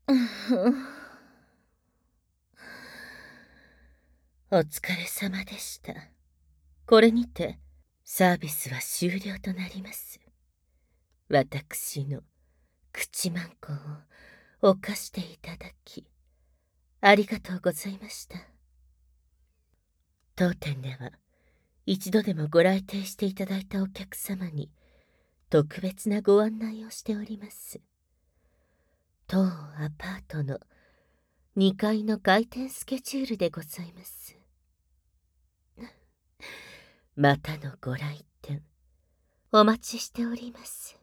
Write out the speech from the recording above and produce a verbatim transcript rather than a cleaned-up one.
お疲れ様でした。これにてサービスは終了となります。私の口マンコを犯していただき、ありがとうございました。当店では、一度でもご来店していただいたお客様に、特別なご案内をしております。当アパートのにかいの開店スケジュールでございます。またのご来店、お待ちしております。